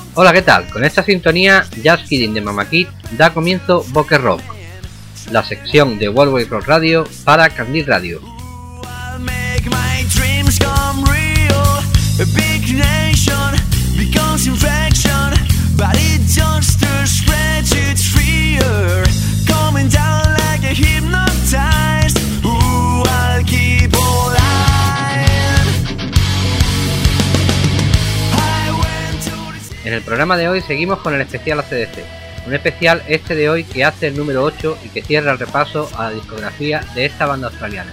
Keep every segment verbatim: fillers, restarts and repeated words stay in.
Hola, ¿qué tal? Con esta sintonía, Just Kidding de Mama Kid da comienzo Boque Rock, la sección de World Wide Rock Radio para Candil Radio. En el programa de hoy seguimos con el especial A C D C, un especial este de hoy que hace el número ocho y que cierra el repaso a la discografía de esta banda australiana.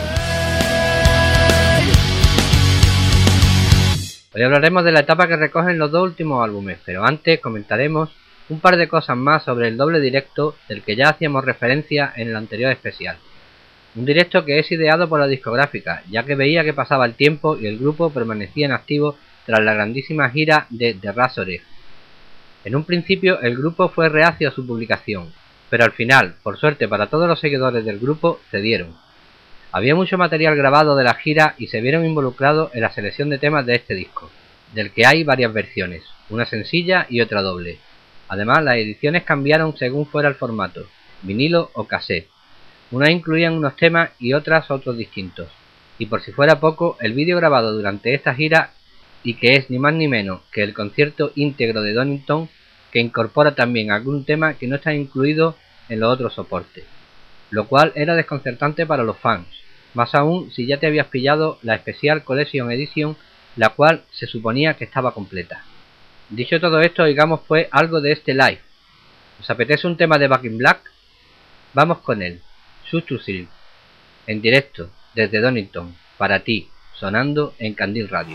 Hoy hablaremos de la etapa que recogen los dos últimos álbumes, pero antes comentaremos un par de cosas más sobre el doble directo del que ya hacíamos referencia en el anterior especial. Un directo que es ideado por la discográfica, ya que veía que pasaba el tiempo y el grupo permanecía en activo tras la grandísima gira de The Razorhead. En un principio el grupo fue reacio a su publicación, pero al final, por suerte para todos los seguidores del grupo, cedieron. Había mucho material grabado de la gira y se vieron involucrados en la selección de temas de este disco, del que hay varias versiones, una sencilla y otra doble. Además, las ediciones cambiaron según fuera el formato, vinilo o cassette. Unas incluían unos temas y otras otros distintos. Y por si fuera poco, el vídeo grabado durante esta gira y que es ni más ni menos que el concierto íntegro de Donington, que incorpora también algún tema que no está incluido en los otros soportes, lo cual era desconcertante para los fans, más aún si ya te habías pillado la Special Collection Edition, la cual se suponía que estaba completa. Dicho todo esto, oigamos pues algo de este live. ¿Os apetece un tema de Back in Black? Vamos con él, Shoot to Thrill, en directo desde Donington, para ti, sonando en Candil Radio.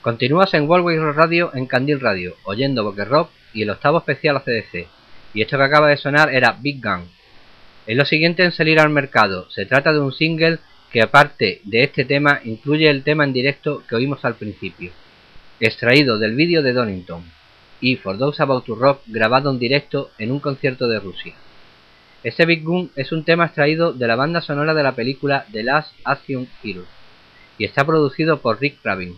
Continúas en Worldwide Radio en Candil Radio, oyendo Boque Rock y el octavo especial A C D C, y esto que acaba de sonar era Big Gun. Es lo siguiente en salir al mercado, se trata de un single que aparte de este tema incluye el tema en directo que oímos al principio, extraído del vídeo de Donington, y For Those About to Rock grabado en directo en un concierto de Rusia. Este Big Gun es un tema extraído de la banda sonora de la película The Last Action Hero, y está producido por Rick Rabin.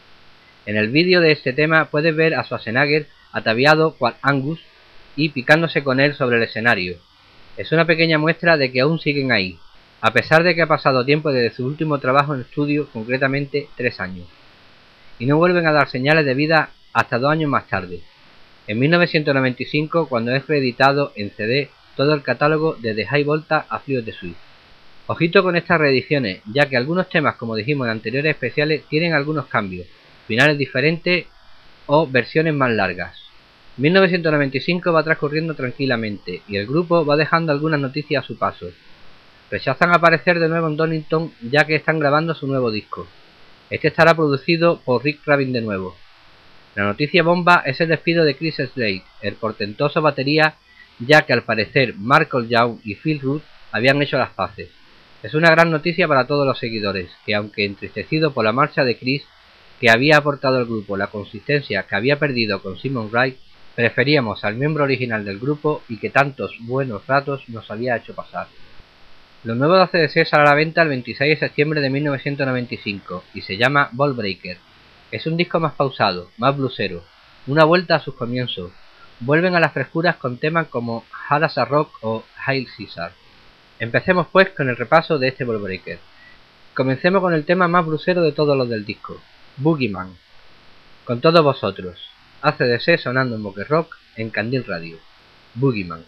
En el vídeo de este tema puedes ver a Schwarzenegger ataviado cual Angus y picándose con él sobre el escenario. Es una pequeña muestra de que aún siguen ahí, a pesar de que ha pasado tiempo desde su último trabajo en estudio, concretamente tres años. Y no vuelven a dar señales de vida hasta dos años más tarde, en mil novecientos noventa y cinco, cuando es reeditado en C D todo el catálogo de The High Volta a Fluid the Sweet. Ojito con estas reediciones, ya que algunos temas, como dijimos en anteriores especiales, tienen algunos cambios, finales diferentes o versiones más largas. mil novecientos noventa y cinco va transcurriendo tranquilamente y el grupo va dejando algunas noticias a su paso. Rechazan aparecer de nuevo en Donington ya que están grabando su nuevo disco. Este estará producido por Rick Rabin de nuevo. La noticia bomba es el despido de Chris Slade, el portentoso batería, ya que al parecer Marco Young y Phil Rudd habían hecho las paces. Es una gran noticia para todos los seguidores, que aunque entristecido por la marcha de Chris, que había aportado al grupo la consistencia que había perdido con Simon Wright, preferíamos al miembro original del grupo y que tantos buenos ratos nos había hecho pasar. Lo nuevo de A C D C sale a la venta el veintiséis de septiembre de mil novecientos noventa y cinco y se llama Ball Breaker. Es un disco más pausado, más bluesero, una vuelta a sus comienzos. Vuelven a las frescuras con temas como Hard as a Rock o Hail Caesar. Empecemos pues con el repaso de este Ball Breaker. Comencemos con el tema más bluesero de todos los del disco, Boogeyman. Con todos vosotros, A C D C sonando en Boque Rock en Candil Radio. Boogeyman.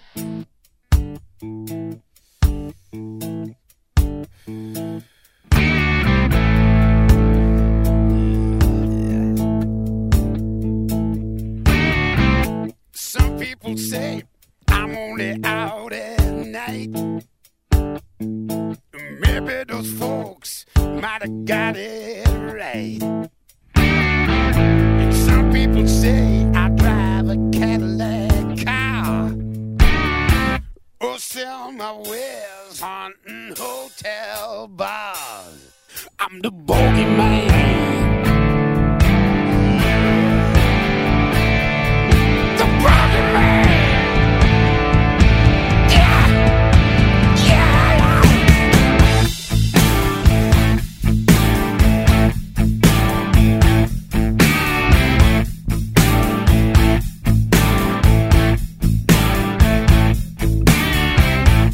Some people say I'm only out at night. Maybe those folks might have got it right. And some people say I drive a Cadillac car, or sell my wares haunting hotel bars. I'm the bogeyman. The bogeyman.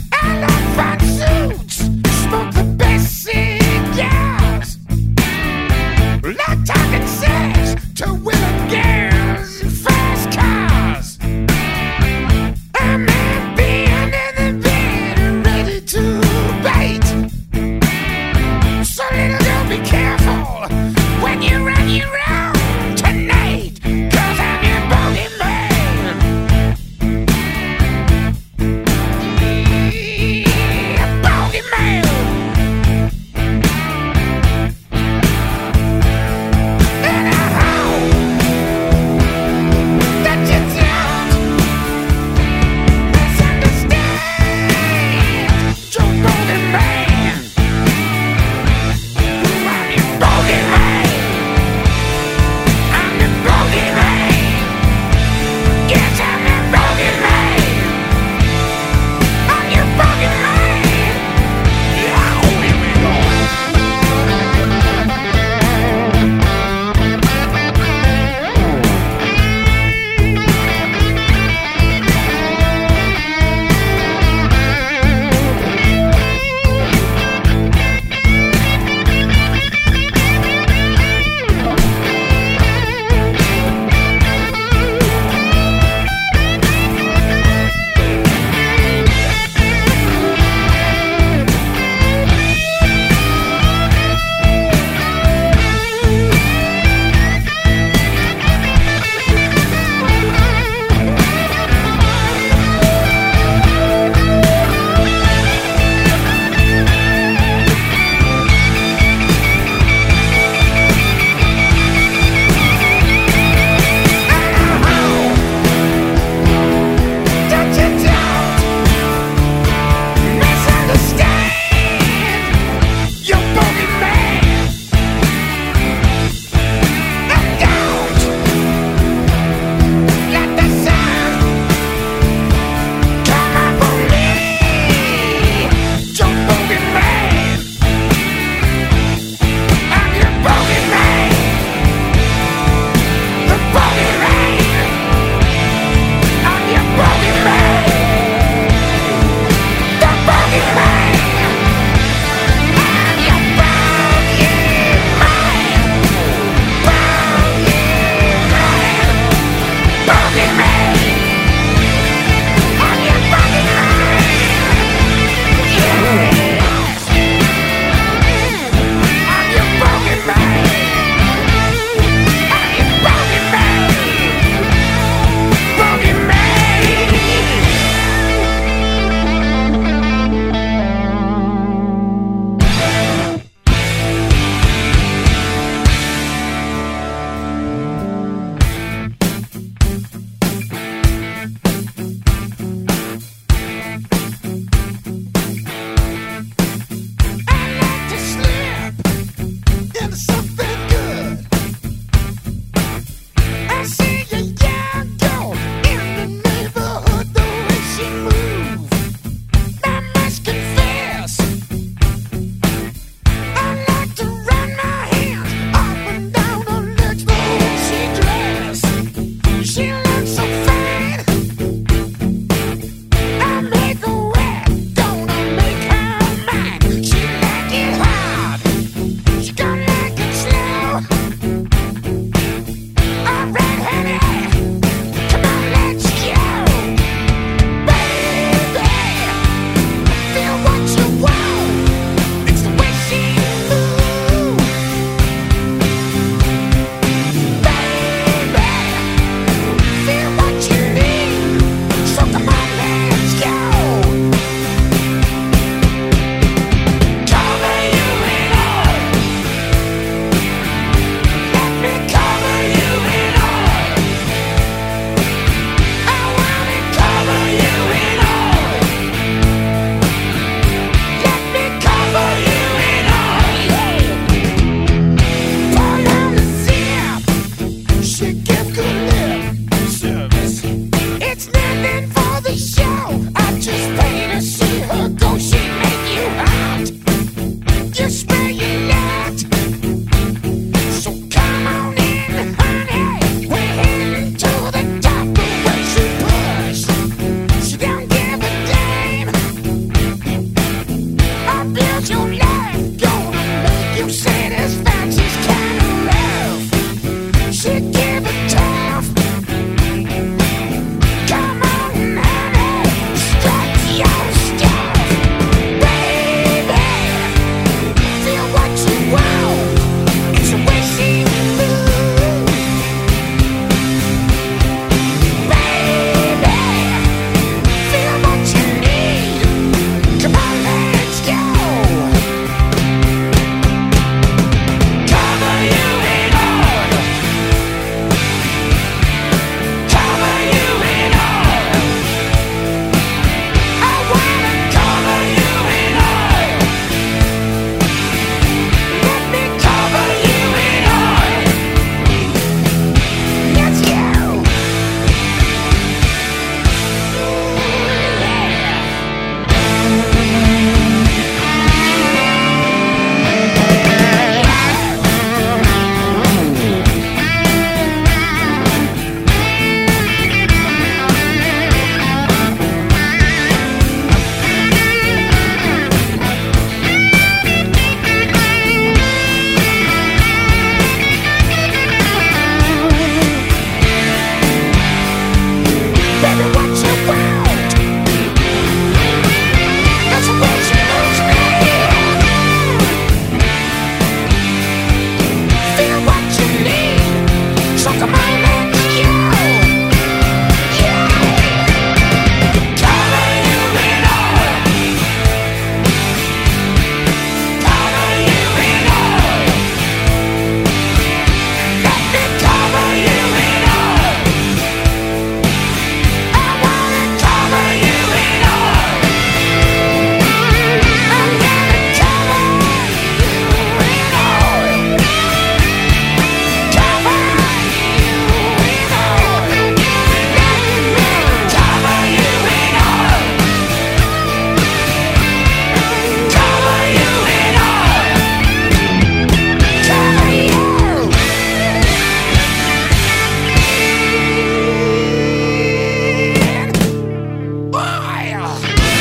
Smoke the best cigars. You satisfied, she's kinda rough. She give it tough. Come on, honey, strut your stuff. Baby, feel what you want. It's a wishing mood. Baby, feel what you need. Come on, let's go. Cover you in oil. Cover you in oil. I wanna cover you in oil. Let me cover you in oil. Let's go. Baby, what you want? That's what you lose me. Feel what you need. So come on, let's go. Yeah. Cover you in oil. Cover you in oil. Let me cover you in oil. I wanna cover you in oil. I'm gonna cover you in oil. Cover you in oil. Cover you in oil. Cover you in oil. Cover you. Oil.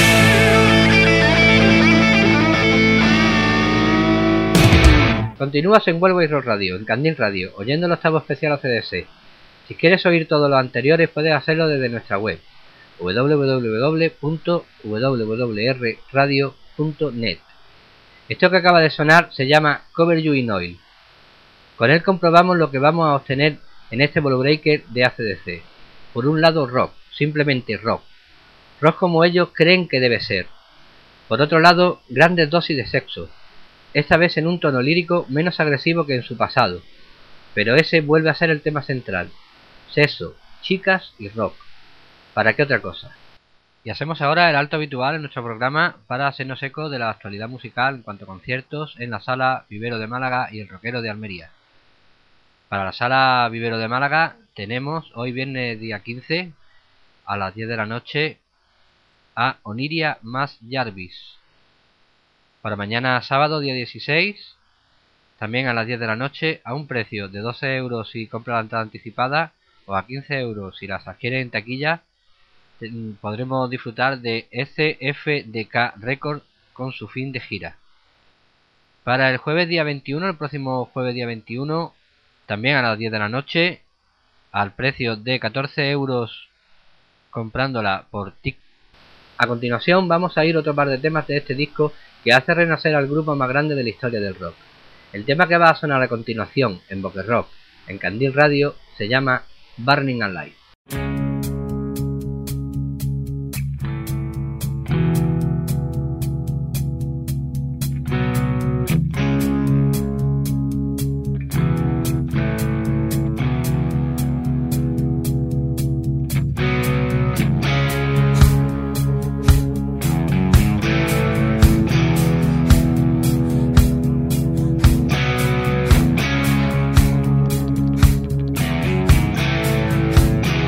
Continúas en Vuelvo y Rock Radio, en Candil Radio, oyendo el octavo especial A C D C. Si quieres oír todos los anteriores, puedes hacerlo desde nuestra web, w w w punto w w r radio punto net. Esto que acaba de sonar se llama Cover You in Oil. Con él comprobamos lo que vamos a obtener en este Ball Breaker de A C D C. Por un lado, rock, simplemente rock. Rock como ellos creen que debe ser. Por otro lado, grandes dosis de sexo. Esta vez en un tono lírico menos agresivo que en su pasado. Pero ese vuelve a ser el tema central. Sexo, chicas y rock. ¿Para qué otra cosa? Y hacemos ahora el alto habitual en nuestro programa para hacernos eco de la actualidad musical en cuanto a conciertos en la Sala Vivero de Málaga y el Roquero de Almería. Para la Sala Vivero de Málaga tenemos hoy viernes día quince a las diez de la noche a Oniria más Jarvis. Para mañana sábado día dieciséis también a las diez de la noche a un precio de doce euros si compra la entrada anticipada o a quince euros si las adquiere en taquilla. Podremos disfrutar de S F D K Record con su fin de gira. Para el jueves día veintiuno, el próximo jueves día veintiuno, también a las diez de la noche, al precio de catorce euros comprándola por TIC. A continuación vamos a ir otro par de temas de este disco que hace renacer al grupo más grande de la historia del rock. El tema que va a sonar a continuación en Boque Rock, en Candil Radio, se llama Burning Alive. Cover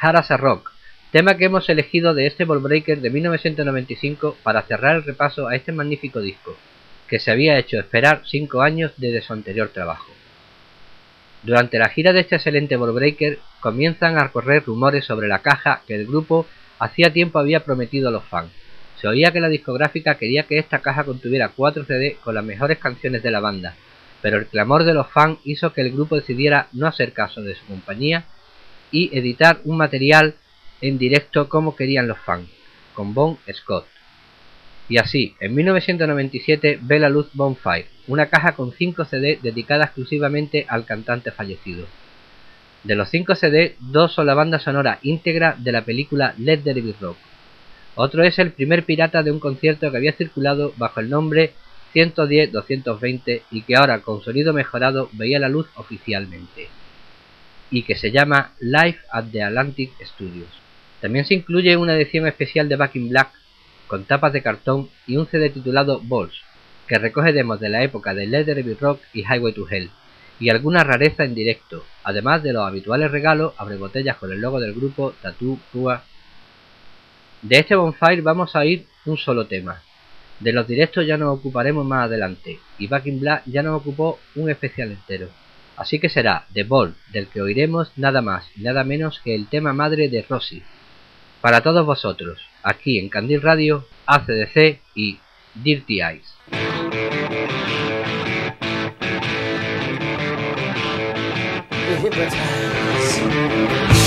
Sahara's a Rock, tema que hemos elegido de este Ball Breaker de mil novecientos noventa y cinco para cerrar el repaso a este magnífico disco, que se había hecho esperar cinco años desde su anterior trabajo. Durante la gira de este excelente Ball Breaker comienzan a correr rumores sobre la caja que el grupo hacía tiempo había prometido a los fans. Se oía que la discográfica quería que esta caja contuviera cuatro C D con las mejores canciones de la banda, pero el clamor de los fans hizo que el grupo decidiera no hacer caso de su compañía y editar un material en directo como querían los fans, con Bon Scott. Y así, en mil novecientos noventa y siete ve la luz Bonfire, una caja con cinco C D dedicada exclusivamente al cantante fallecido. De los cinco C D, dos son la banda sonora íntegra de la película Let There Be Rock. Otro es el primer pirata de un concierto que había circulado bajo el nombre ciento diez doscientos veinte y que ahora con sonido mejorado veía la luz oficialmente, y que se llama Live at the Atlantic Studios. También se incluye una edición especial de Back in Black con tapas de cartón y un C D titulado Balls, que recoge demos de la época de Let There Be Rock y Highway to Hell, y alguna rareza en directo, además de los habituales regalos, abrebotellas con el logo del grupo, tatú, púa. De este Bonfire vamos a oír un solo tema. De los directos ya nos ocuparemos más adelante, y Back in Black ya nos ocupó un especial entero. Así que será The Ball, del que oiremos nada más y nada menos que el tema madre de Rosie. Para todos vosotros, aquí en Candil Radio, A C D C y Dirty Eyes. Hypnotize.